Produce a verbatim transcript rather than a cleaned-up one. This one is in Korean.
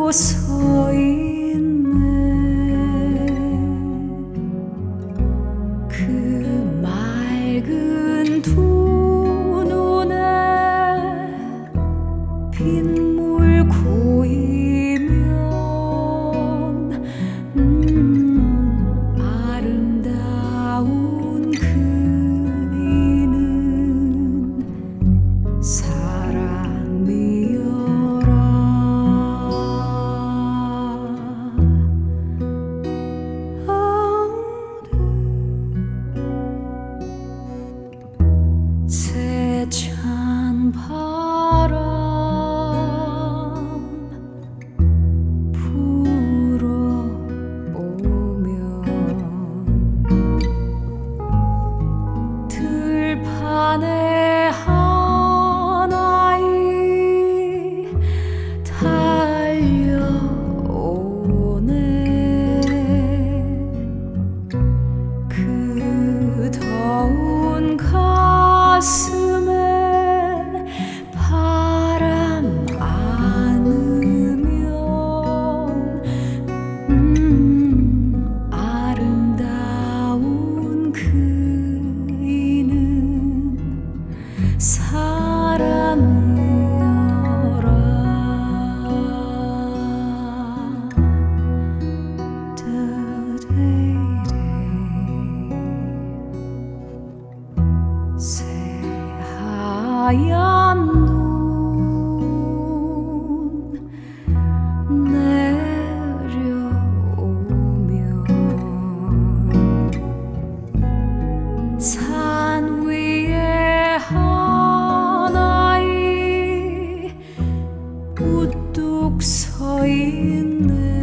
서 있네. 그 맑은 두 눈에 빗물 고이면 음, 아름다운 그이는 사람이여라. 세찬 바람 불어오면 들판에 한 아이 달려오네. 그 더운 가슴에 바람 안으면 음, 아름다운 그이는 사람이여라. 새하얀 눈 내려오면 산 위에 한 아이 우뚝 서 있네.